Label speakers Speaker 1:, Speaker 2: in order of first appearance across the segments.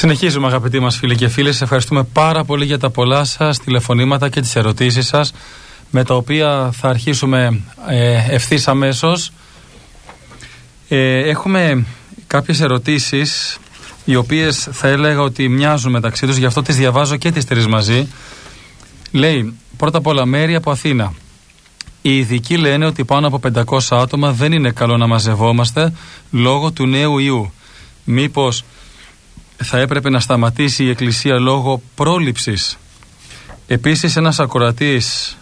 Speaker 1: Συνεχίζουμε, αγαπητοί μας φίλοι και φίλες. Ευχαριστούμε πάρα πολύ για τα πολλά σας τηλεφωνήματα και τις ερωτήσεις σας, με τα οποία θα αρχίσουμε ευθύς αμέσως. Έχουμε κάποιες ερωτήσεις, οι οποίες θα έλεγα ότι μοιάζουν μεταξύ τους, γι' αυτό τις διαβάζω και τις τρεις μαζί. Λέει, πρώτα απ' όλα, Μέρη από Αθήνα. Οι ειδικοί λένε ότι πάνω από 500 άτομα δεν είναι καλό να μαζευόμαστε λόγω του νέου ιού. Μήπως θα έπρεπε να σταματήσει η Εκκλησία λόγω πρόληψης? Επίσης, ένας ακροατής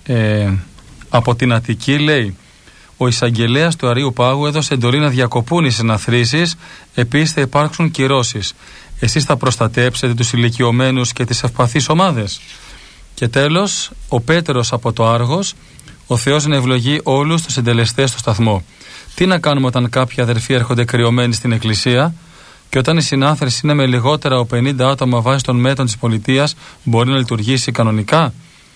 Speaker 1: από την Αττική λέει, ο εισαγγελέας του Αρείου Πάγου έδωσε εντολή να διακοπούν οι συναθρήσεις. Επίσης θα υπάρξουν κυρώσεις. Εσείς θα προστατέψετε τους ηλικιωμένους και τις ευπαθείς ομάδες? Και τέλος, ο Πέτρος από το Άργος. Ο Θεός να ευλογεί όλους τους συντελεστές στο σταθμό. Τι να κάνουμε όταν κάποιοι αδερφοί έρχονται κρυωμένοι στην Εκκλησία, και όταν η συνάθρηση είναι με λιγότερα από 50 άτομα βάσει των μέτρων της πολιτείας, μπορεί να λειτουργήσει κανονικά?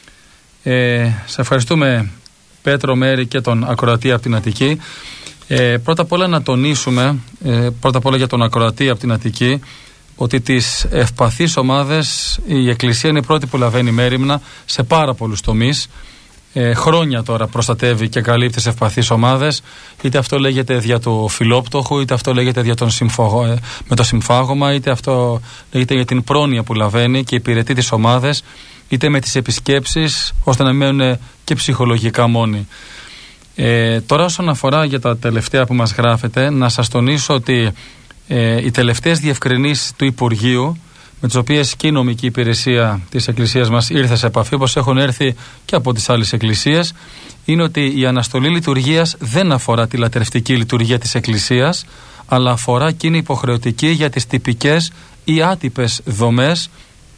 Speaker 1: Σε ευχαριστούμε, Πέτρο, Μέρη και τον ακροατή από την Αττική. Πρώτα απ' όλα να τονίσουμε, πρώτα απ' όλα για τον ακροατή από την Αττική, ότι τις ευπαθείς ομάδες η Εκκλησία είναι η πρώτη που λαβαίνει μέριμνα σε πάρα πολλούς τομείς. Χρόνια τώρα προστατεύει και καλύπτει τις ευπαθείς ομάδες, είτε αυτό λέγεται δια του φιλόπτωχου, είτε αυτό λέγεται δια τον με το συμφάγωμα, είτε αυτό λέγεται για την πρόνοια που λαβαίνει και υπηρετεί τις ομάδες, είτε με τις επισκέψεις, ώστε να μένουν και ψυχολογικά μόνοι. Τώρα, όσον αφορά για τα τελευταία που μας γράφετε, να σας τονίσω ότι οι τελευταίες διευκρινήσεις του Υπουργείου, με τις οποίες και η νομική υπηρεσία της Εκκλησίας μας ήρθε σε επαφή, όπως έχουν έρθει και από τις άλλες εκκλησίες, είναι ότι η αναστολή λειτουργίας δεν αφορά τη λατρευτική λειτουργία της Εκκλησίας, αλλά αφορά και είναι υποχρεωτική για τις τυπικές ή άτυπες δομές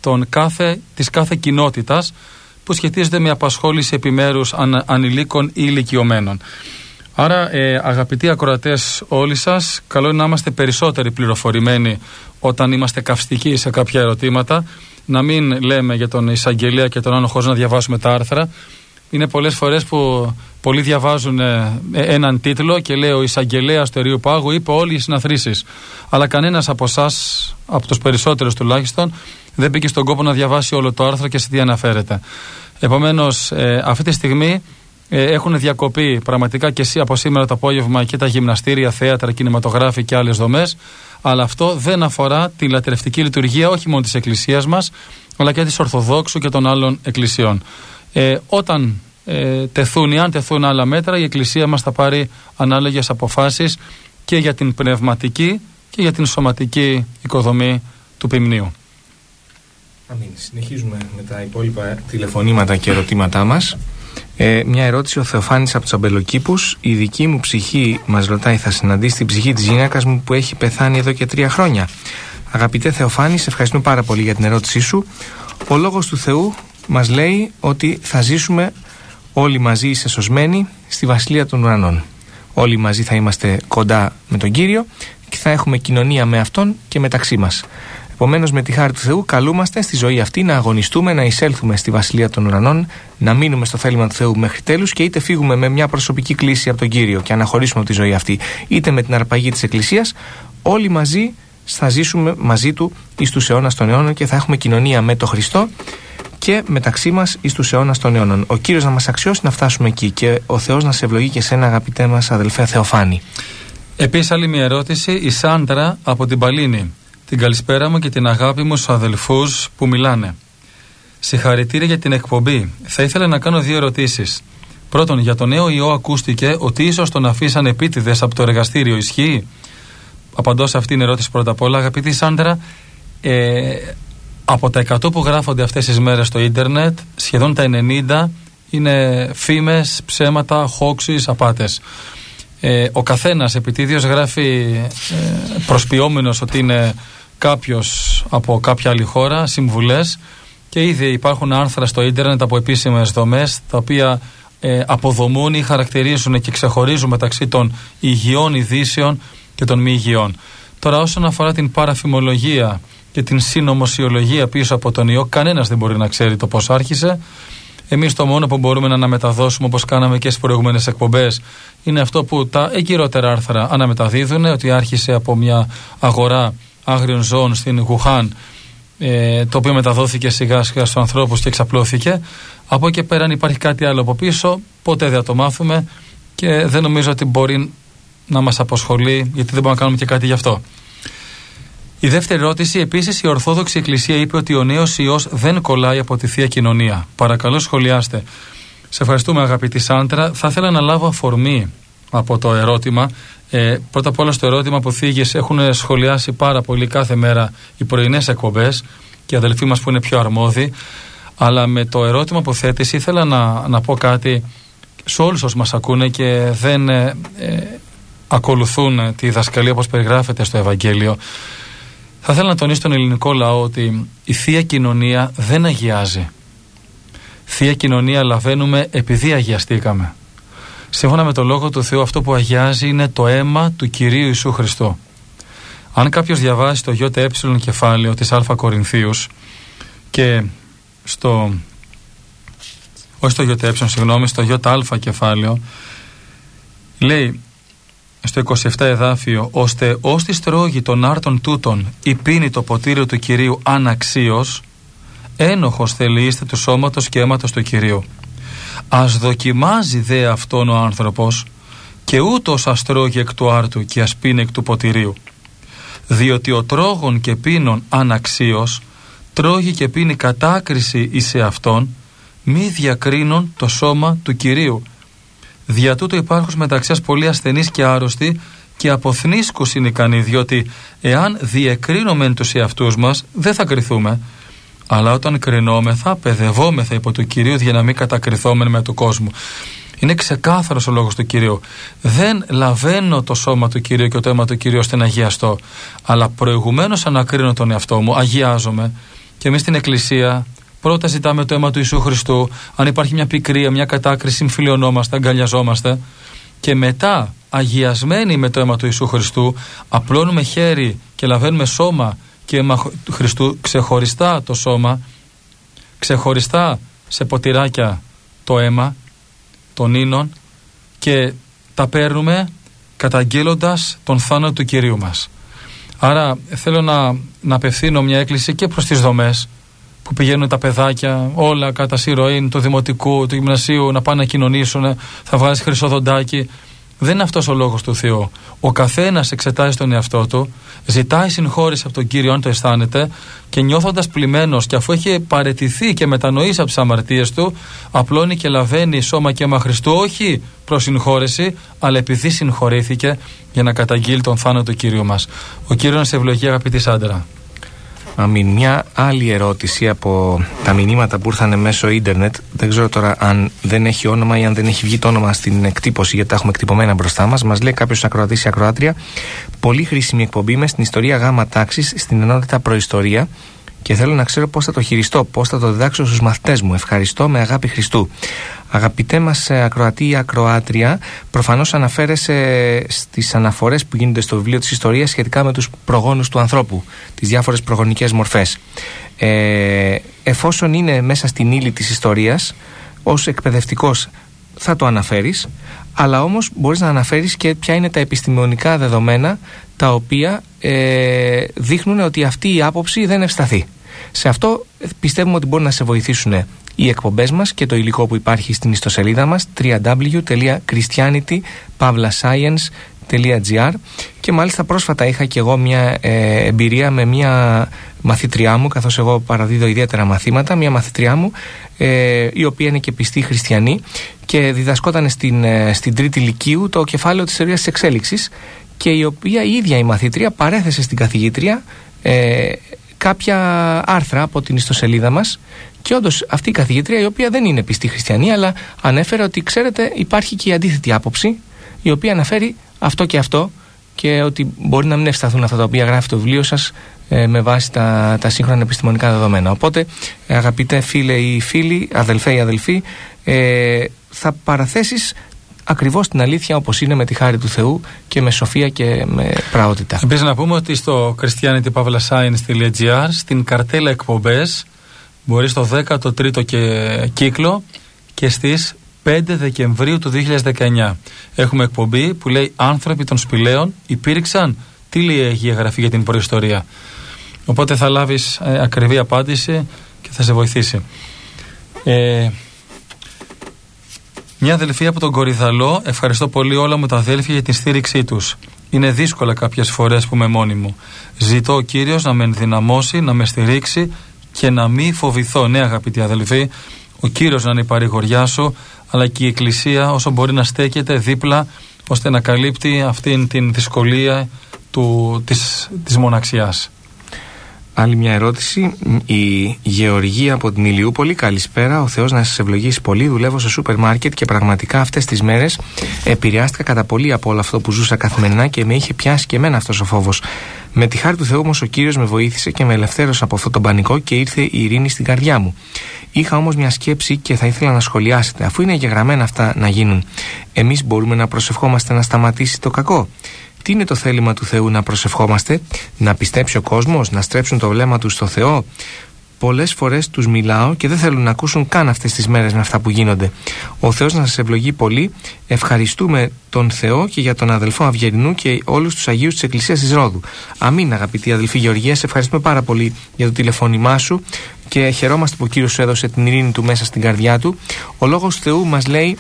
Speaker 1: της κάθε κοινότητας, που σχετίζονται με απασχόληση επιμέρους ανηλίκων ή ηλικιωμένων. Άρα, αγαπητοί ακροατές όλοι σας, καλό είναι να είμαστε περισσότεροι πληροφορημένοι όταν είμαστε καυστικοί σε κάποια ερωτήματα, να μην λέμε για τον εισαγγελέα και τον άλλο χωρίς να διαβάσουμε τα άρθρα. Είναι πολλές φορές που πολλοί διαβάζουν έναν τίτλο και λέει, ο εισαγγελέας του Αρείου Πάγου είπε όλοι οι συναθρήσεις. Αλλά κανένας από εσάς, από τους περισσότερους τουλάχιστον, δεν μπήκε στον κόπο να διαβάσει όλο το άρθρο και σε τι αναφέρεται. Επομένως, αυτή τη στιγμή έχουν διακοπεί πραγματικά και εσύ από σήμερα το απόγευμα και τα γυμναστήρια, θέατρα, κινηματογράφοι και άλλες δομές, αλλά αυτό δεν αφορά τη λατρευτική λειτουργία όχι μόνο της Εκκλησίας μας, αλλά και της Ορθοδόξου και των άλλων εκκλησιών. Όταν αν τεθούν άλλα μέτρα, η Εκκλησία μας θα πάρει ανάλογες αποφάσεις και για την πνευματική και για την σωματική οικοδομή του ποιμνίου.
Speaker 2: Αμήν. Συνεχίζουμε με τα υπόλοιπα τηλεφωνήματα και ερωτήματά μας. Μια ερώτηση, ο Θεοφάνης από τους Αμπελοκήπους. Η δική μου ψυχή, μας ρωτάει, θα συναντήσει την ψυχή της γυναίκας μου που έχει πεθάνει εδώ και 3 χρόνια. Αγαπητέ Θεοφάνη, σε ευχαριστούμε πάρα πολύ για την ερώτησή σου. Ο λόγος του Θεού μας λέει ότι θα ζήσουμε όλοι μαζί εισεσωσμένοι στη Βασιλεία των Ουρανών. Όλοι μαζί θα είμαστε κοντά με τον Κύριο και θα έχουμε κοινωνία με Αυτόν και μεταξύ μας. Επομένως, με τη χάρη του Θεού, καλούμαστε στη ζωή αυτή να αγωνιστούμε, να εισέλθουμε στη Βασιλεία των Ουρανών, να μείνουμε στο θέλημα του Θεού μέχρι τέλους και είτε φύγουμε με μια προσωπική κλίση από τον Κύριο και αναχωρήσουμε από τη ζωή αυτή, είτε με την αρπαγή της Εκκλησίας, όλοι μαζί θα ζήσουμε μαζί του εις τους αιώνας των αιώνων και θα έχουμε κοινωνία με τον Χριστό και μεταξύ μας εις τους αιώνας των αιώνων. Ο Κύριος να μας αξιώσει να φτάσουμε εκεί και ο Θεός να σε ευλογεί και εσένα, αγαπητέ μας αδελφέ Θεοφάνη.
Speaker 1: Επίσης, άλλη μια ερώτηση, η Σάντρα από την Παλίνη. Την καλησπέρα μου και την αγάπη μου στους αδελφούς που μιλάνε. Συγχαρητήρια για την εκπομπή. Θα ήθελα να κάνω 2 ερωτήσεις. Πρώτον, για το νέο ιό ακούστηκε ότι ίσως τον αφήσαν επίτηδες από το εργαστήριο. Ισχύει? Απαντώ σε αυτήν την ερώτηση πρώτα απ' όλα. Αγαπητή Σάντρα, από τα 100 που γράφονται αυτές τις μέρες στο ίντερνετ, σχεδόν τα 90 είναι φήμες, ψέματα, hoaxes, απάτες. Ο καθένας επιτίδιος γράφει προσποιόμενος ότι είναι κάποιος από κάποια άλλη χώρα, συμβουλές, και ήδη υπάρχουν άρθρα στο ίντερνετ από επίσημες δομές τα οποία αποδομούν ή χαρακτηρίζουν και ξεχωρίζουν μεταξύ των υγιών ειδήσεων και των μη υγιών. Τώρα, όσον αφορά την παραφημολογία και την συνωμοσιολογία πίσω από τον ιό, κανένας δεν μπορεί να ξέρει το πώς άρχισε. Εμείς το μόνο που μπορούμε να αναμεταδώσουμε, όπως κάναμε και στις προηγούμενες εκπομπές, είναι αυτό που τα εγκυρότερα άρθρα αναμεταδίδουν, ότι άρχισε από μια αγορά άγριων ζώων στην Γουχάν, το οποίο μεταδόθηκε σιγά σιγά στους ανθρώπους και εξαπλώθηκε. Από εκεί πέρα, αν υπάρχει κάτι άλλο από πίσω, ποτέ δεν θα το μάθουμε και δεν νομίζω ότι μπορεί να μας αποσχολεί, γιατί δεν μπορούμε να κάνουμε και κάτι γι' αυτό. Η δεύτερη ερώτηση, επίσης η Ορθόδοξη Εκκλησία είπε ότι ο νέος Υιός δεν κολλάει από τη Θεία Κοινωνία. Παρακαλώ σχολιάστε. Σε ευχαριστούμε αγαπητή Σάντρα. Θα ήθελα να λάβω αφορμή από το ερώτημα. Πρώτα απ' όλα στο ερώτημα που θίγεις έχουν σχολιάσει πάρα πολύ κάθε μέρα οι πρωινές εκπομπές και οι αδελφοί μας που είναι πιο αρμόδιοι. Αλλά με το ερώτημα που θέτεις ήθελα να πω κάτι σε όλους όσους μας ακούνε και δεν ακολουθούν τη διδασκαλία όπως περιγράφεται στο Ευαγγέλιο. Θα ήθελα να τονίσω στον ελληνικό λαό ότι η Θεία Κοινωνία δεν αγιάζει. Θεία Κοινωνία λαβαίνουμε επειδή αγιαστήκαμε. Σύμφωνα με το Λόγο του Θεού, αυτό που αγιάζει είναι το αίμα του Κυρίου Ιησού Χριστού. Αν κάποιος διαβάσει το ΙΕ κεφάλαιο της Α Κορινθίους και στο ΙΑ κεφάλαιο, λέει στο 27 εδάφιο, ώστε ως τη στρόγη των άρτων τούτων η πίνει το ποτήριο του Κυρίου αναξίως, ένοχος θελείστε του σώματος και αίματος του Κυρίου. Ας δοκιμάζει δε αυτόν ο άνθρωπος και ούτως ας τρώγει εκ του άρτου και ας πίνει εκ του ποτηρίου. Διότι ο τρώγων και πίνων αναξίως τρώγει και πίνει κατάκριση εις σε αυτόν, μη διακρίνων το σώμα του Κυρίου. Δια τούτο υπάρχους μεταξύ σας πολλοί ασθενείς και άρρωστοι και αποθνίσκους είναι ικανοί, διότι εάν διεκρίνομεν τους εαυτούς μας δεν θα κριθούμε, αλλά όταν κρινόμεθα παιδευόμεθα υπό του Κυρίου για να μην κατακριθόμεν με του κόσμου. Είναι ξεκάθαρος ο λόγος του Κυρίου. Δεν λαβαίνω το σώμα του Κυρίου και το αίμα του Κυρίου ώστε να αγιαστώ, αλλά προηγουμένως ανακρίνω τον εαυτό μου, αγιάζομαι. Και εμείς στην Εκκλησία πρώτα ζητάμε το αίμα του Ιησού Χριστού. Αν υπάρχει μια πικρία, μια κατάκριση, συμφιλιωνόμαστε, αγκαλιαζόμαστε. Και μετά, αγιασμένοι με το αίμα του Ιησού Χριστού, απλώνουμε χέρι και λαβαίνουμε σώμα και αίμα του Χριστού, ξεχωριστά το σώμα, ξεχωριστά σε ποτηράκια το αίμα των ίνων, και τα παίρνουμε καταγγέλλοντας τον θάνατο του Κυρίου μας. Άρα θέλω να απευθύνω μια έκκληση και προς τις δομές που πηγαίνουν τα παιδάκια όλα κατά συρροήν του δημοτικού, του γυμνασίου, να πάνε να κοινωνήσουν, θα βγάζει χρυσοδοντάκι. Δεν είναι αυτός ο λόγος του Θεού. Ο καθένας εξετάζει τον εαυτό του, ζητάει συγχώρεση από τον Κύριο αν το αισθάνεται, και νιώθοντας πλημμένος και αφού έχει παραιτηθεί και μετανοήσει από τις αμαρτίες του, απλώνει και λαβαίνει σώμα και αίμα Χριστού, όχι προς συγχώρεση, αλλά επειδή συγχωρήθηκε, για να καταγγείλει τον θάνατο του Κύριου μας. Ο Κύριος να σε ευλογεί, αγαπητή Σάντρα.
Speaker 2: Αμήν. Μια άλλη ερώτηση από τα μηνύματα που ήρθαν μέσω ίντερνετ. Δεν ξέρω τώρα αν δεν έχει όνομα ή αν δεν έχει βγει το όνομα στην εκτύπωση, γιατί τα έχουμε εκτυπωμένα μπροστά μας. Μας λέει κάποιος ακροατής ή ακροάτρια: πολύ χρήσιμη εκπομπή με στην ιστορία γάμα τάξης στην ενότητα προϊστορία, και θέλω να ξέρω πώς θα το χειριστώ, πώς θα το διδάξω στους μαθητές μου. Ευχαριστώ, με αγάπη Χριστού. Αγαπητέ μας ακροατή ή ακροάτρια, προφανώς αναφέρεσαι στις αναφορές που γίνονται στο βιβλίο της ιστορίας σχετικά με τους προγόνους του ανθρώπου, τις διάφορες προγονικές μορφές. Εφόσον είναι μέσα στην ύλη της ιστορίας, ως εκπαιδευτικός θα το αναφέρεις, αλλά όμως μπορείς να αναφέρεις και ποια είναι τα επιστημονικά δεδομένα τα οποία δείχνουν ότι αυτή η άποψη δεν ευσταθεί. Σε αυτό πιστεύουμε ότι μπορούν να σε βοηθήσουν οι εκπομπές μας και το υλικό που υπάρχει στην ιστοσελίδα μας www.christianity-science.gr. και μάλιστα πρόσφατα είχα και εγώ μια εμπειρία με μια μαθήτριά μου, καθώς εγώ παραδίδω ιδιαίτερα μαθήματα, μια μαθήτριά μου η οποία είναι και πιστή χριστιανή και διδασκόταν στην τρίτη λυκείου το κεφάλαιο της θεωρίας της εξέλιξης, και η οποία η ίδια η μαθήτρια παρέθεσε στην καθηγήτρια κάποια άρθρα από την ιστοσελίδα μας, και όντως αυτή η καθηγήτρια, η οποία δεν είναι πιστή χριστιανή, αλλά ανέφερε ότι ξέρετε υπάρχει και η αντίθετη άποψη, η οποία αναφέρει αυτό και αυτό, και ότι μπορεί να μην ευσταθούν αυτά τα οποία γράφει το βιβλίο σας με βάση τα σύγχρονα επιστημονικά δεδομένα. Οπότε αγαπητέ φίλε ή φίλοι, αδελφέ ή αδελφοί, θα παραθέσεις ακριβώς την αλήθεια όπως είναι, με τη χάρη του Θεού και με σοφία και με πραότητα. Επίσης
Speaker 1: να πούμε ότι στο christianity-science.gr στην καρτέλα εκπομπές μπορεί στο 13ο κύκλο και στις 5 Δεκεμβρίου του 2019 έχουμε εκπομπή που λέει «Άνθρωποι των σπηλαίων υπήρξαν Τι λέει η Αγία Γραφή για την προϊστορία? Οπότε θα λάβεις ακριβή απάντηση και θα σε βοηθήσει. Μια αδελφή από τον Κορυδαλό: ευχαριστώ πολύ όλα μου τα αδέλφια για την στήριξή τους. Είναι δύσκολα κάποιες φορές που είμαι μόνη μου. Ζητώ ο Κύριος να με ενδυναμώσει, να με στηρίξει και να μην φοβηθώ. Ναι, αγαπητοί αδελφοί, ο Κύριος να είναι η παρηγοριά σου, αλλά και η Εκκλησία όσο μπορεί να στέκεται δίπλα, ώστε να καλύπτει αυτήν την δυσκολία της μοναξιάς.
Speaker 2: Άλλη μια ερώτηση. Η Γεωργία από την Ηλιούπολη: καλησπέρα. Ο Θεός να σας ευλογήσει πολύ. Δουλεύω στο σούπερ μάρκετ και πραγματικά αυτές τις μέρες επηρεάστηκα κατά πολύ από όλο αυτό που ζούσα καθημερινά και με είχε πιάσει και εμένα αυτός ο φόβος. Με τη χάρη του Θεού όμως ο Κύριος με βοήθησε και με ελευθέρωσε από αυτό τον πανικό και ήρθε η ειρήνη στην καρδιά μου. Είχα όμως μια σκέψη και θα ήθελα να σχολιάσετε. Αφού είναι εγγεγραμμένα αυτά να γίνουν, εμείς μπορούμε να προσευχόμαστε να σταματήσει το κακό? Τι είναι το θέλημα του Θεού να προσευχόμαστε? Να πιστέψει ο κόσμος, να στρέψουν το βλέμμα τους στο Θεό? Πολλές φορές τους μιλάω και δεν θέλουν να ακούσουν καν αυτές τις μέρες με αυτά που γίνονται. Ο Θεός να σας ευλογεί πολύ. Ευχαριστούμε τον Θεό και για τον αδελφό Αυγερινού και όλους τους Αγίους της Εκκλησίας της Ρόδου. Αμήν, αγαπητή αδελφή Γεωργία, σε ευχαριστούμε πάρα πολύ για το τηλεφώνημά σου και χαιρόμαστε που ο Κύριος σου έδωσε την ειρήνη του μέσα στην καρδιά του. Ο Λόγος του Θεού μας λέει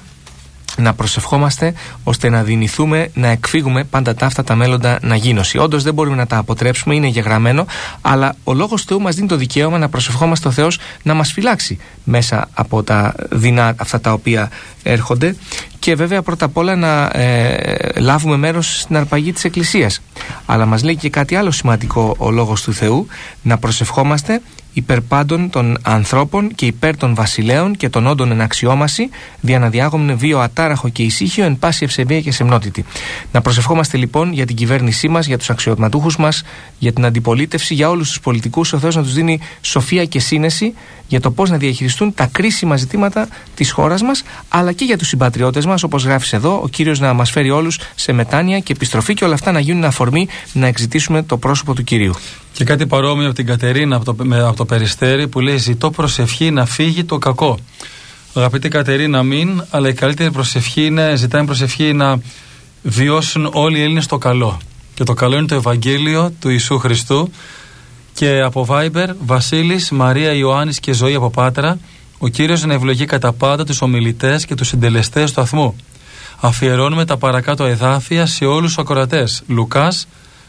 Speaker 2: να προσευχόμαστε ώστε να δυνηθούμε να εκφύγουμε πάντα αυτά τα μέλλοντα να γίνωση. Όντως δεν μπορούμε να τα αποτρέψουμε, είναι γεγραμμένο, αλλά ο Λόγος του Θεού μας δίνει το δικαίωμα να προσευχόμαστε ο Θεός να μας φυλάξει μέσα από τα δεινά αυτά τα οποία έρχονται και βέβαια πρώτα απ' όλα να λάβουμε μέρος στην αρπαγή της Εκκλησίας. Αλλά μας λέει και κάτι άλλο σημαντικό ο Λόγος του Θεού, να προσευχόμαστε υπέρ πάντων των ανθρώπων και υπέρ των βασιλέων και των όντων εν αξιόμαση, δια να διάγομνε βίο ατάραχο και ησύχιο εν πάση ευσεβία και σεμνότητη. Να προσευχόμαστε λοιπόν για την κυβέρνησή μας, για τους αξιωματούχους μας, για την αντιπολίτευση, για όλους τους πολιτικούς. Ο Θεός να τους δίνει σοφία και σύνεση για το πώς να διαχειριστούν τα κρίσιμα ζητήματα της χώρας μας, αλλά και για τους συμπατριώτες μας, όπως γράφεις εδώ, ο Κύριος να μας φέρει όλους σε μετάνοια και επιστροφή και όλα αυτά να γίνουν αφορμή να εξητήσουμε το πρόσωπο του Κυρίου. Και κάτι παρόμοιο από την Κατερίνα από το Περιστέρι που λέει: ζητώ προσευχή να φύγει το κακό. Αγαπητή Κατερίνα, μην, αλλά η καλύτερη προσευχή είναι, ζητάμε προσευχή να βιώσουν όλοι οι Έλληνες το καλό. Και το καλό είναι το Ευαγγέλιο του Ιησού Χριστού. Και από Viber, Βασίλης, Μαρία, Ιωάννης και Ζωή από Πάτρα, ο Κύριος να ευλογεί κατά πάντα τους ομιλητές και τους συντελεστές του σταθμού. Αφιερώνουμε τα παρακάτω εδάφια σε όλους τους ακροατές. Λουκάς,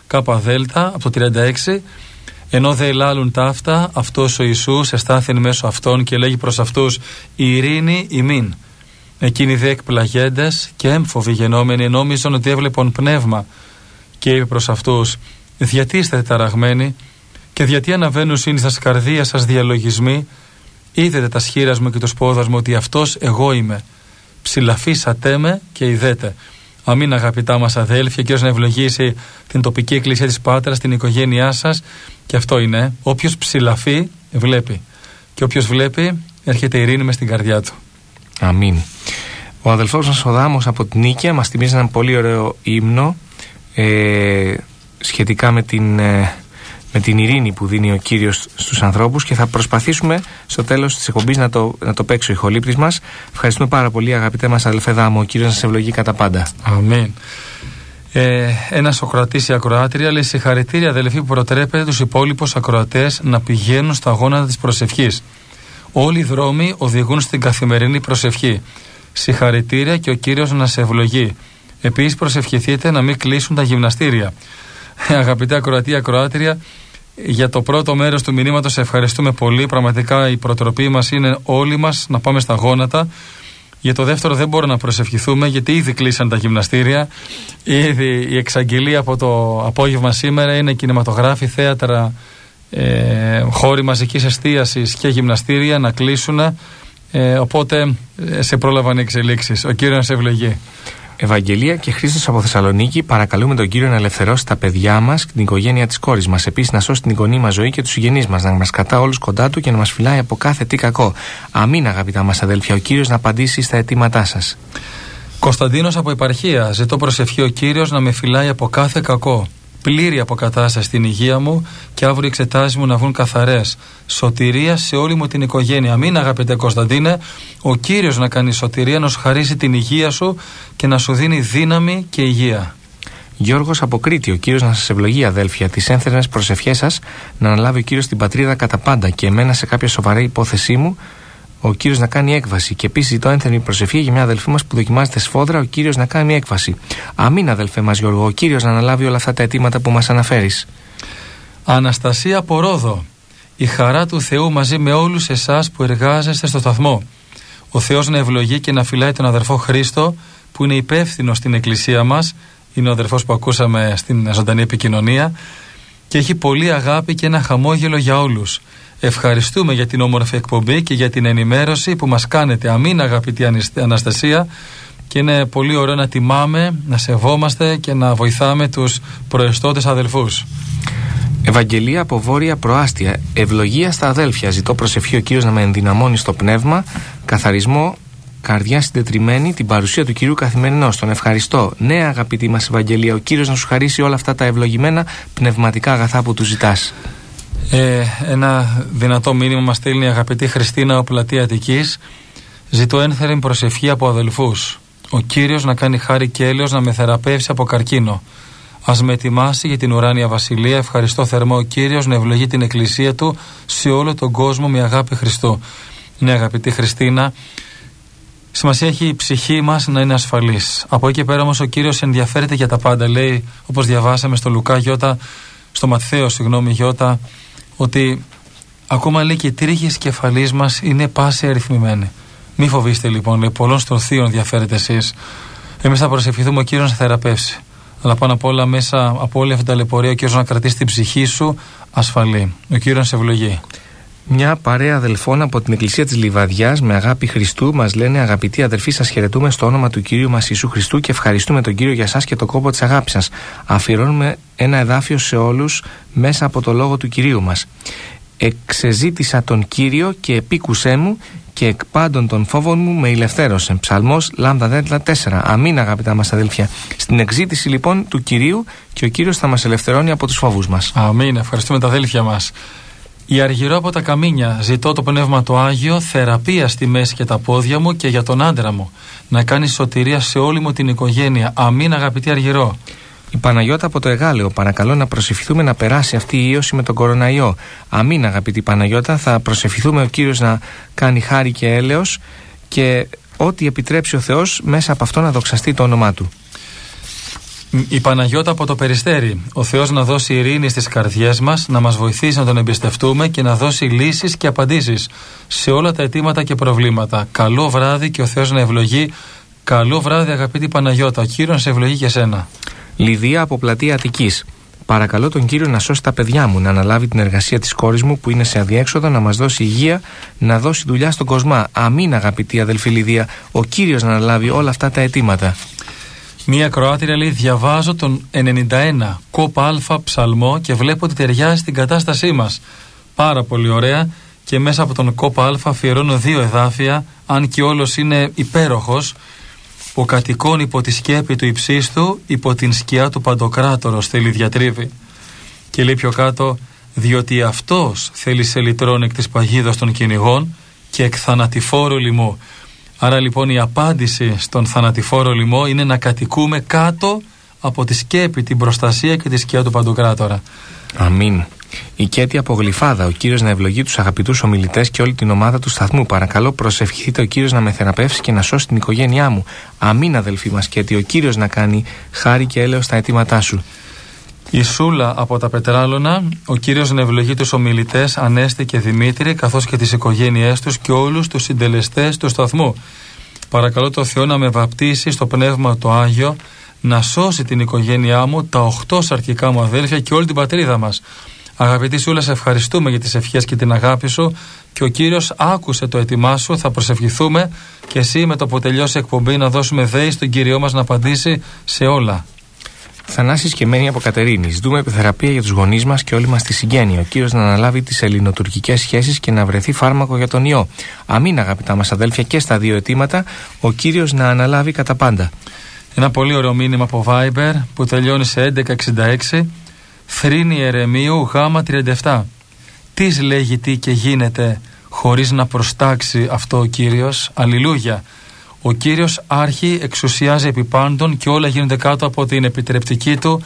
Speaker 2: ΚΔ, από το 36. Ενώ δε ελάλουν ταύτα, αυτός ο Ιησούς εστάθην μέσω αυτών και λέγει προς αυτούς: η ειρήνη ημίν. Εκείνοι δε εκπλαγέντες και έμφοβοι γενόμενοι νόμιζαν ότι έβλεπον πνεύμα. Και είπε προς αυτούς: γιατί είστε ταραγμένοι και γιατί αναβαίνουν σύνηθα στα καρδία σας διαλογισμοί? Είδετε τα σχήρας μου και τους πόδας μου ότι αυτός εγώ είμαι. Ψηλαφίσατε με και ειδέτε. Αμήν, αγαπητά μας αδέλφια, Κύριος να ευλογήσει την τοπική εκκλησία της Πάτρας, την οικογένειά σας. Και αυτό είναι: όποιος ψηλαφεί βλέπει. Και όποιος βλέπει έρχεται ειρήνη μες στην καρδιά του. Αμήν. Ο αδελφός μας ο Δάμος από την Νίκαια μας θυμίζει έναν πολύ ωραίο ύμνο σχετικά με την ειρήνη που δίνει ο Κύριος στους ανθρώπους και θα προσπαθήσουμε στο τέλος της εκπομπής να το παίξει ο ηχολήπτης μας. Ευχαριστούμε πάρα πολύ, αγαπητέ μας αδελφέ Δάμο. Ο Κύριος να σε ευλογεί κατά πάντα.
Speaker 1: Αμήν. Ένας ακροατής ή ακροάτρια λέει: συγχαρητήρια αδελφοί που προτρέπετε τους υπόλοιπους ακροατές να πηγαίνουν στα γόνατα της προσευχής. Όλοι οι δρόμοι οδηγούν στην καθημερινή προσευχή. Συγχαρητήρια και ο Κύριος να σε ευλογεί. Επίσης προσευχηθείτε να μην κλείσουν τα γυμναστήρια. Αγαπητέ ακροατή, ακροάτρια, για το πρώτο μέρος του μηνύματος ευχαριστούμε πολύ. Πραγματικά η προτροπή μας είναι όλοι μας να πάμε στα γόνατα. Για το δεύτερο δεν μπορούμε να προσευχηθούμε γιατί ήδη κλείσαν τα γυμναστήρια. Ήδη η εξαγγελία από το απόγευμα σήμερα είναι κινηματογράφοι, θέατρα, χώροι μαζικής εστίασης και γυμναστήρια να κλείσουν. Οπότε σε πρόλαβαν οι εξελίξεις. Ο Κύριος να σε ευλογεί.
Speaker 2: Ευαγγελία και Χρήστος από Θεσσαλονίκη, παρακαλούμε τον Κύριο να ελευθερώσει τα παιδιά μας και την οικογένεια της κόρης μας. Επίσης, να σώσει την εικονή μας ζωή και τους συγγενείς μας, να μας κρατά όλους κοντά του και να μας φυλάει από κάθε τι κακό. Αμήν, αγαπητά μας αδέλφια, ο Κύριος να απαντήσει στα αιτήματά σας.
Speaker 1: Κωνσταντίνος από Επαρχία, ζητώ προσευχή ο Κύριος να με φυλάει από κάθε κακό. Πλήρη αποκατάσταση στην υγεία μου και αύριο οι εξετάσεις μου να βγουν καθαρές. Σωτηρία σε όλη μου την οικογένεια. Αμήν, αγαπητέ Κωνσταντίνε, ο Κύριος να κάνει σωτηρία, να σου χαρίσει την υγεία σου και να σου δίνει δύναμη και υγεία.
Speaker 2: Γιώργος από Κρήτη, ο Κύριος να σας ευλογεί, αδέλφια. Τις ένθερμες προσευχές σας να αναλάβει ο Κύριος την πατρίδα κατά πάντα και εμένα σε κάποια σοβαρή υπόθεσή μου ο Κύριος να κάνει έκβαση. Και επίσης ζητώ ένθερμη προσευχή για μια αδελφή μας που δοκιμάζεται σφόδρα, ο Κύριος να κάνει έκβαση. Αμήν, αδελφέ μας Γιώργο, ο Κύριος να αναλάβει όλα αυτά τα αιτήματα που μας αναφέρεις.
Speaker 1: Αναστασία από Ρόδο. Η χαρά του Θεού μαζί με όλους εσάς που εργάζεστε στο σταθμό. Ο Θεός να ευλογεί και να φυλάει τον αδερφό Χρήστο που είναι υπεύθυνο στην εκκλησία μας. Είναι ο αδερφός που ακούσαμε στην ζωντανή επικοινωνία και έχει πολύ αγάπη και ένα χαμόγελο για όλους. Ευχαριστούμε για την όμορφη εκπομπή και για την ενημέρωση που μας κάνετε. Αμήν, αγαπητή Αναστασία, και είναι πολύ ωραίο να τιμάμε, να σεβόμαστε και να βοηθάμε τους προεστώτες αδελφούς.
Speaker 2: Ευαγγελία από Βόρεια Προάστια. Ευλογία στα αδέλφια. Ζητώ προσευχή ο Κύριος να με ενδυναμώνει στο πνεύμα, καθαρισμό, καρδιά συντετριμένη, την παρουσία του Κυρίου καθημερινώς. Τον ευχαριστώ. Ναι, αγαπητή μας Ευαγγελία, ο Κύριος να σου χαρίσει όλα αυτά τα ευλογημένα πνευματικά αγαθά που του ζητάς.
Speaker 1: Ένα δυνατό μήνυμα μας στέλνει η αγαπητή Χριστίνα από Πλατεία Αττικής. Ζητώ ένθερμη προσευχή από αδελφούς. Ο Κύριος να κάνει χάρη και έλεος να με θεραπεύσει από καρκίνο. Ας με ετοιμάσει για την ουράνια βασιλεία. Ευχαριστώ θερμό ο Κύριος να ευλογεί την εκκλησία του σε όλο τον κόσμο με αγάπη Χριστού. Ναι, αγαπητή Χριστίνα, σημασία έχει η ψυχή μας να είναι ασφαλής. Από εκεί και πέρα όμως ο Κύριος ενδιαφέρεται για τα πάντα. Λέει, όπως διαβάσαμε στο Λουκά Γιώτα, στο Ματθαίο, Γιώτα, ότι ακόμα λέει και οι τρίχες κεφαλής μας είναι πάση αριθμημένοι. Μη φοβήστε λοιπόν, λέει, πολλών στον θείο ενδιαφέρετε εσείς. Εμείς θα προσευχηθούμε ο Κύριος να θεραπεύσει. Αλλά πάνω απ' όλα, μέσα από όλη αυτή την ταλαιπωρία, ο Κύριος να κρατήσει την ψυχή σου ασφαλή. Ο Κύριος σε ευλογεί.
Speaker 2: Μια παρέα αδελφών από την Εκκλησία της Λιβαδιάς με αγάπη Χριστού μας λένε: αγαπητοί αδελφοί, σας χαιρετούμε στο όνομα του Κυρίου μας Ιησού Χριστού και ευχαριστούμε τον Κύριο για σας και το κόπο της αγάπης σας. Αφιερώνουμε ένα εδάφιο σε όλους μέσα από το λόγο του Κυρίου μας. Εξεζήτησα τον Κύριο και επίκουσέ μου και εκ πάντων των φόβων μου με ηλευθέρωσε. Ψαλμός λάμδα δέντλα 4. Αμήν, αγαπητά μας αδέλφια. Στην εξζήτηση λοιπόν του Κυρίου και ο Κύριος θα μας ελευθερώνει από τους φόβους μας.
Speaker 1: Αμήν. Ευχαριστούμε τα αδέλφια μας. Η Αργυρό από τα Καμίνια. Ζητώ το Πνεύμα το Άγιο, θεραπεία στη μέση και τα πόδια μου και για τον άντρα μου. Να κάνει σωτηρία σε όλη μου την οικογένεια. Αμήν, αγαπητή Αργυρό.
Speaker 2: Η Παναγιώτα από το Εγάλεο. Παρακαλώ να προσευχηθούμε να περάσει αυτή η ίωση με τον κοροναϊό. Αμήν, αγαπητή Παναγιώτα. Θα προσευχηθούμε ο Κύριος να κάνει χάρη και έλεος και ό,τι επιτρέψει ο Θεός μέσα από αυτό να δοξαστεί το όνομά του.
Speaker 1: Η Παναγιώτα από το Περιστέρι. Ο Θεός να δώσει ειρήνη στις καρδιές μας, να μας βοηθήσει να τον εμπιστευτούμε και να δώσει λύσεις και απαντήσεις σε όλα τα αιτήματα και προβλήματα. Καλό βράδυ και ο Θεός να ευλογεί. Καλό βράδυ, αγαπητή Παναγιώτα. Ο Κύριος να σε ευλογεί και εσένα.
Speaker 2: Λιδία από Πλατεία Αττικής. Παρακαλώ τον Κύριο να σώσει τα παιδιά μου, να αναλάβει την εργασία της κόρης μου που είναι σε αδιέξοδο, να μας δώσει υγεία, να δώσει δουλειά στον κόσμο. Αμήν, αγαπητή αδελφή Λιδία. Ο Κύριος να αναλάβει όλα αυτά τα αιτήματα.
Speaker 1: Μία Κροάτρια λέει: διαβάζω τον 91 κόπα αλφα ψαλμό και βλέπω ότι ταιριάζει στην κατάστασή μας. Πάρα πολύ ωραία. Και μέσα από τον κόπα αλφα αφιερώνω 2 εδάφια, αν και όλος είναι υπέροχος. Ο κατοικών υπό τη σκέπη του υψίστου, υπό την σκιά του Παντοκράτορος θέλει διατρίβει. Και λέει πιο κάτω: διότι αυτός θέλει σε λυτρών εκ της παγίδας των κυνηγών και εκ θανατηφόρου λοιμού. Άρα λοιπόν η απάντηση στον θανατηφόρο λοιμό είναι να κατοικούμε κάτω από τη σκέπη, την προστασία και τη σκιά του Παντοκράτορα.
Speaker 2: Αμήν. Η Κέτη από Γλυφάδα. Ο Κύριος να ευλογεί τους αγαπητούς ομιλητές και όλη την ομάδα του σταθμού. Παρακαλώ προσευχηθείτε ο Κύριος να με θεραπεύσει και να σώσει την οικογένειά μου. Αμήν, αδελφοί μας Κέτη. Ο Κύριος να κάνει χάρη και έλεος στα αιτήματά σου.
Speaker 1: Η Σούλα από τα Πετράλωνα. Ο Κύριος να ευλογεί τους ομιλητές Ανέστη και Δημήτρη, καθώς και τις οικογένειές τους και όλους τους συντελεστές του σταθμού. Παρακαλώ το Θεό να με βαπτίσει στο Πνεύμα το Άγιο, να σώσει την οικογένειά μου, τα 8 σαρκικά μου αδέλφια και όλη την πατρίδα μας. Αγαπητή Σούλα, σε ευχαριστούμε για τις ευχές και την αγάπη σου και ο Κύριος άκουσε το αίτημά σου. Θα προσευχηθούμε και εσύ με το που τελειώσει η εκπομπή να δώσουμε δέη στον Κύριό μας να απαντήσει σε όλα.
Speaker 2: Θανάσης και Μένη από Κατερίνη. Ζητούμε επιθεραπεία για τους γονείς μας και όλη μας τη συγγένεια. Ο Κύριος να αναλάβει τις ελληνοτουρκικές σχέσεις και να βρεθεί φάρμακο για τον ιό. Αμήν, αγαπητά μας αδέλφια, και στα 2 αιτήματα ο Κύριος να αναλάβει κατά πάντα.
Speaker 1: Ένα πολύ ωραίο μήνυμα από Viber που τελειώνει σε 1166. Θρήνη Ερεμίου Γ 37. Τι λέγει τι και γίνεται χωρίς να προστάξει αυτό ο Κύριος. Αλληλούια. Ο Κύριος άρχει, εξουσιάζει επί πάντων και όλα γίνονται κάτω από την επιτρεπτική του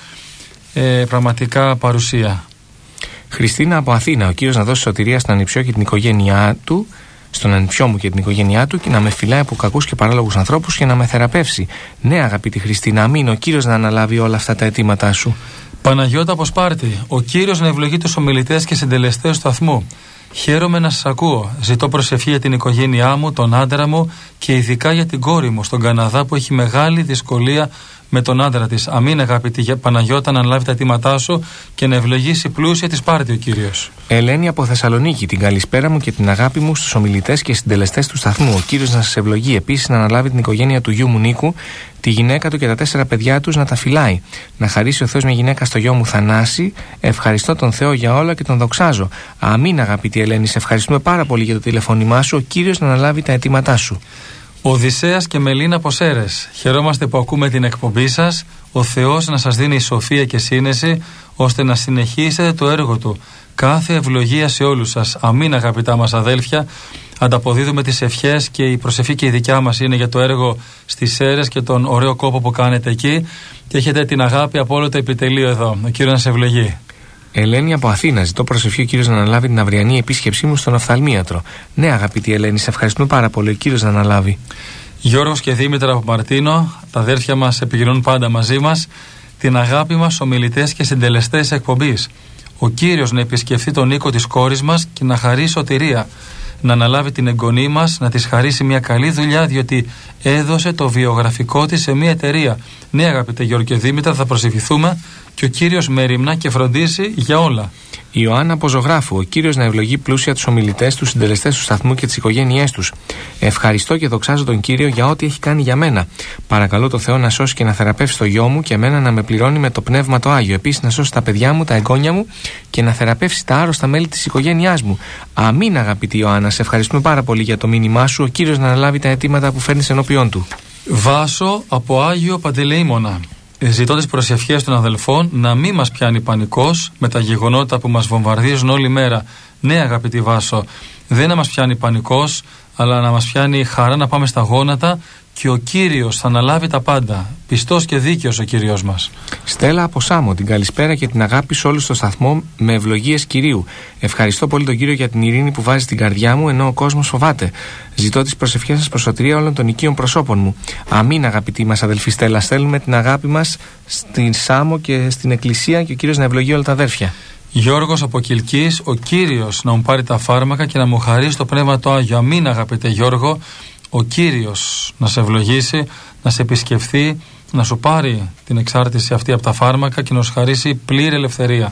Speaker 1: πραγματικά παρουσία.
Speaker 2: Χριστίνα από Αθήνα. Ο Κύριος να δώσει σωτηρία στον ανιψιό και την οικογένειά του, στον ανιψιό μου και την οικογένειά του, και να με φυλάει από κακούς και παράλογους ανθρώπους και να με θεραπεύσει. Ναι, αγαπητή Χριστίνα, αμήν. Ο Κύριος να αναλάβει όλα αυτά τα αιτήματά σου.
Speaker 1: Παναγιώτα από Σπάρτη. Ο Κύριος να ευλογεί τους ομιλητές και συντελεστές του σταθμού. Χαίρομαι να σας ακούω. Ζητώ προσευχή για την οικογένειά μου, τον άντρα μου και ειδικά για την κόρη μου στον Καναδά που έχει μεγάλη δυσκολία με τον άντρα της. Αμήν, αγαπητή Παναγιώτα, να αναλάβει τα αιτήματά σου και να ευλογήσει πλούσια τη Σπάρτη ο Κύριος.
Speaker 2: Ελένη από Θεσσαλονίκη. Την καλησπέρα μου και την αγάπη μου στους ομιλητές και συντελεστές του σταθμού. Ο Κύριος να σας ευλογεί. Επίσης να αναλάβει την οικογένεια του γιού μου Νίκου, τη γυναίκα του και τα 4 παιδιά τους, να τα φυλάει. Να χαρίσει ο Θεός μια γυναίκα στο γιο μου Θανάση. Ευχαριστώ τον Θεό για όλα και τον δοξάζω. Αμήν, αγαπητή Ελένη. Σε ευχαριστούμε πάρα πολύ για το τηλεφώνημά σου. Ο Κύριος να αναλάβει τα αιτήματά σου.
Speaker 1: Οδυσσέας και Μελίνα από Σέρρες. Χαιρόμαστε που ακούμε την εκπομπή σας. Ο Θεός να σας δίνει σοφία και σύνεση ώστε να συνεχίσετε το έργο του. Κάθε ευλογία σε όλους σας. Αμήν, αγαπητά μας αδέλφια. Ανταποδίδουμε τις ευχές και η προσευχή και η δικιά μας είναι για το έργο στις Σέρρες και τον ωραίο κόπο που κάνετε εκεί. Και έχετε την αγάπη από όλο το επιτελείο εδώ. Ο Κύριος να σε ευλογεί.
Speaker 2: Ελένη από Αθήνα. Ζητώ προσευχή ο Κύριος να αναλάβει την αυριανή επίσκεψή μου στον οφθαλμίατρο. Ναι, αγαπητή Ελένη, σε ευχαριστούμε πάρα πολύ. Ο Κύριος να αναλάβει.
Speaker 1: Γιώργος και Δήμητρα από Μαρτίνο. Τα αδέρφια μας επικοινωνούν πάντα μαζί μας. Την αγάπη μας, ομιλητές και συντελεστές εκπομπής. Ο Κύριος να επισκεφθεί τον οίκο της κόρης μας και να χαρίσει σωτηρία. Να αναλάβει την εγγονή μας, να της χαρίσει μια καλή δουλειά, διότι έδωσε το βιογραφικό της σε μια εταιρεία. Ναι, αγαπητέ Γιώργο και Δήμητρα, θα προσευχηθούμε και ο Κύριος μεριμνά και φροντίσει για όλα.
Speaker 2: Ιωάννα από Ζωγράφου. Ο Κύριος να ευλογεί πλούσια τους ομιλητές, τους συντελεστές του σταθμού και τις οικογένειές τους. Ευχαριστώ και δοξάζω τον Κύριο για ό,τι έχει κάνει για μένα. Παρακαλώ το Θεό να σώσει και να θεραπεύσει το γιο μου και εμένα να με πληρώνει με το πνεύμα το Άγιο. Επίσης να σώσει τα παιδιά μου, τα εγγόνια μου και να θεραπεύσει τα άρρωστα μέλη της οικογένειάς μου. Αμήν, αγαπητή Ιωάννα. Σε ευχαριστούμε πάρα πολύ για το μήνυμά σου. Ο Κύριος να αναλάβει τα αιτήματα που φέρνεις ενώπιον του.
Speaker 1: Βάσο από Άγιο Παντελεήμονα. Ζητώ τις προσευχές των αδελφών να μην μας πιάνει πανικός με τα γεγονότα που μας βομβαρδίζουν όλη μέρα. Ναι, αγαπητή Βάσο, δεν να μας πιάνει πανικός, αλλά να μας πιάνει χαρά να πάμε στα γόνατα και ο Κύριος θα αναλάβει τα πάντα. Πιστός και δίκαιος ο Κύριος μας.
Speaker 2: Στέλλα από Σάμο. Την καλησπέρα και την αγάπη σε όλους στο σταθμό με ευλογίες Κυρίου. Ευχαριστώ πολύ τον Κύριο για την ειρήνη που βάζει στην καρδιά μου ενώ ο κόσμος φοβάται. Ζητώ τις προσευχές σας προς σωτηρία όλων των οικείων προσώπων μου. Αμήν, αγαπητή μας αδελφή Στέλλα. Στέλνουμε την αγάπη μας στην Σάμο και στην Εκκλησία και ο Κύριος να ευλογεί όλα τα αδέρφια.
Speaker 1: Γιώργος από Κιλκής. Ο Κύριος να μου πάρει τα φάρμακα και να μου χαρίσει το πνεύμα το Άγιο. Αμήν, αγαπητέ Γιώργο. Ο Κύριος να σε ευλογήσει, να σε επισκεφθεί, να σου πάρει την εξάρτηση αυτή από τα φάρμακα και να σου χαρίσει πλήρη ελευθερία.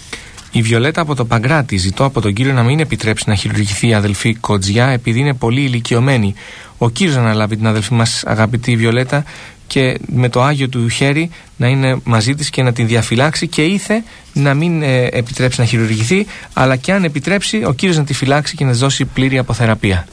Speaker 2: Η Βιολέτα από το Παγκράτη. Ζητώ από τον Κύριο να μην επιτρέψει να χειρουργηθεί η αδελφή Κοτζιά επειδή είναι πολύ ηλικιωμένη. Ο Κύριος να αναλάβει την αδελφή μας, αγαπητή Βιολέτα, και με το Άγιο του χέρι να είναι μαζί της και να την διαφυλάξει, και ήθε να μην επιτρέψει να χειρουργηθεί, αλλά και αν επιτρέψει ο Κύριος να τη φυλάξει και να της δώσει πλήρη αποθεραπεία.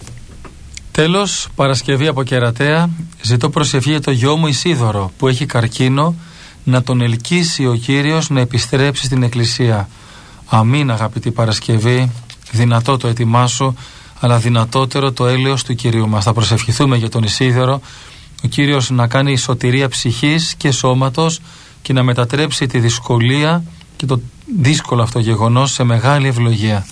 Speaker 1: Τέλος, Παρασκευή από Κερατέα. Ζητώ προσευχή για το γιο μου Ισίδωρο που έχει καρκίνο, να τον ελκύσει ο Κύριος να επιστρέψει στην Εκκλησία. Αμήν, αγαπητή Παρασκευή. Δυνατό το έτοιμά σου, αλλά δυνατότερο το έλεος του Κυρίου μας. Θα προσευχηθούμε για τον Ισίδωρο, ο Κύριος να κάνει σωτηρία ψυχής και σώματος και να μετατρέψει τη δυσκολία και το δύσκολο αυτό γεγονός σε μεγάλη ευλογία.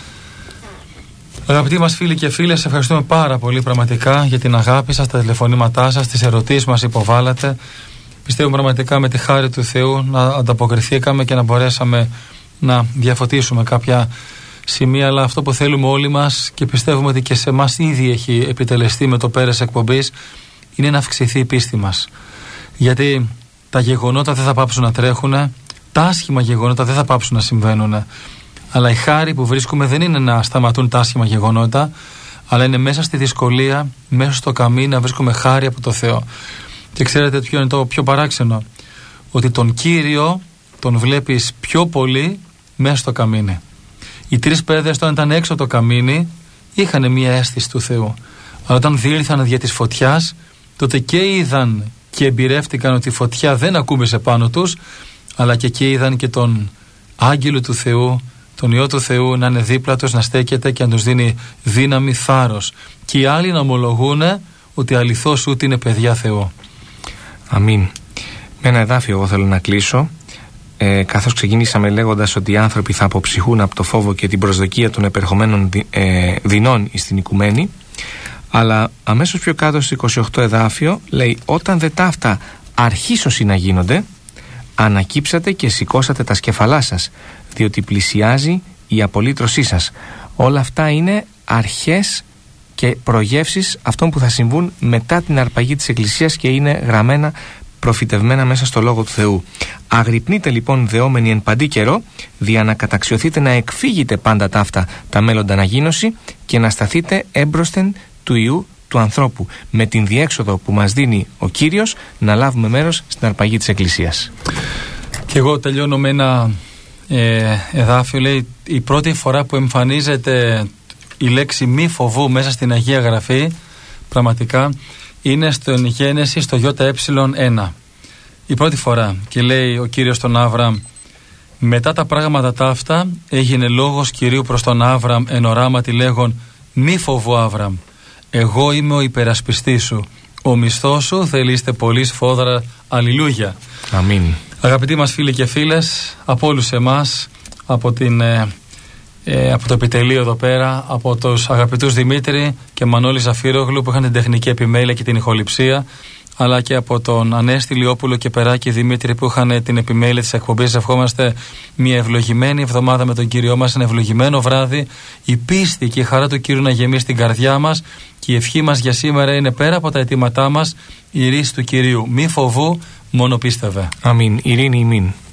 Speaker 1: Αγαπητοί μας φίλοι και φίλες, ευχαριστούμε πάρα πολύ πραγματικά για την αγάπη σας, τα τηλεφωνήματά σας, τις ερωτήσεις μας υποβάλλατε. Πιστεύω πραγματικά με τη χάρη του Θεού να ανταποκριθήκαμε και να μπορέσαμε να διαφωτίσουμε κάποια σημεία, αλλά αυτό που θέλουμε όλοι μας και πιστεύουμε ότι και σε εμάς ήδη έχει επιτελεστεί με το πέρας εκπομπής, είναι να αυξηθεί η πίστη μας. Γιατί τα γεγονότα δεν θα πάψουν να τρέχουν, τα άσχημα γεγονότα δεν θα πάψουν να συμβαίνουν. Αλλά η χάρη που βρίσκουμε δεν είναι να σταματούν τα άσχημα γεγονότα, αλλά είναι μέσα στη δυσκολία, μέσα στο καμίνι να βρίσκουμε χάρη από το Θεό. Και ξέρετε ποιο είναι το πιο παράξενο? Ότι τον Κύριο τον βλέπεις πιο πολύ μέσα στο καμίνι. Οι 3 παιδες όταν ήταν έξω το καμίνι είχαν μία αίσθηση του Θεού. Αλλά όταν διήλθαν δια της φωτιάς, τότε και είδαν και εμπειρεύτηκαν ότι η φωτιά δεν ακούμπησε πάνω τους, αλλά και εκεί είδαν και τον άγγελο του Θεού, τον Υιό του Θεού να είναι δίπλα τους, να στέκεται και να τους δίνει δύναμη, θάρρος. Και οι άλλοι να ομολογούν ότι αληθώς ούτε είναι παιδιά Θεού.
Speaker 2: Αμήν. Με ένα εδάφιο εγώ θέλω να κλείσω. Καθώς ξεκινήσαμε λέγοντας ότι οι άνθρωποι θα αποψυχούν από το φόβο και την προσδοκία των επερχομένων δεινών στην οικουμένη, αλλά αμέσως πιο κάτω στο 28 εδάφιο λέει: όταν δε ταύτα αρχίσωσι να γίνονται, ανακύψατε και σηκώσατε τα σκεφαλά σας, διότι πλησιάζει η απολύτρωσή σας. Όλα αυτά είναι αρχές και προγεύσεις αυτών που θα συμβούν μετά την αρπαγή της Εκκλησίας και είναι γραμμένα, προφητευμένα μέσα στο Λόγο του Θεού. Αγρυπνείτε λοιπόν δεόμενοι εν παντή καιρό, δια να καταξιωθείτε να εκφύγετε πάντα ταύτα τα μέλλοντα αναγίνωση και να σταθείτε έμπροσθεν του Υιού του ανθρώπου, με την διέξοδο που μας δίνει ο Κύριος να λάβουμε μέρος στην αρπαγή της Εκκλησίας.
Speaker 1: Και εγώ τελειώνω με ένα εδάφιο, λέει: η πρώτη φορά που εμφανίζεται η λέξη μη φοβού μέσα στην Αγία Γραφή πραγματικά είναι στον Γένεση, στο ΙΕ1. Η πρώτη φορά, και λέει ο Κύριος στον Άβραμ: μετά τα πράγματα ταύτα έγινε λόγος Κυρίου προς τον Άβραμ εν οράματι λέγον: μη φοβού Άβραμ, εγώ είμαι ο υπερασπιστής σου, ο μισθός σου θελείστε πολύ σφόδρα. Αλληλούια.
Speaker 2: Αμήν.
Speaker 1: Αγαπητοί μας φίλοι και φίλες, από όλους εμάς, από το επιτελείο εδώ πέρα, από τους αγαπητούς Δημήτρη και Μανώλη Ζαφύρογλου που είχαν την τεχνική επιμέλεια και την ηχοληψία, αλλά και από τον Ανέστη Λιόπουλο και Περάκη Δημήτρη που είχαν την επιμέλεια της εκπομπής, ευχόμαστε μια ευλογημένη εβδομάδα με τον Κύριό μας, ένα ευλογημένο βράδυ, η πίστη και η χαρά του Κύριου να γεμίσει την καρδιά μας, και η ευχή μας για σήμερα είναι, πέρα από τα αιτήματά μας, η ρίση του Κυρίου: μη φοβού, μόνο πίστευε.
Speaker 2: Αμήν. Ειρήνη ημίν.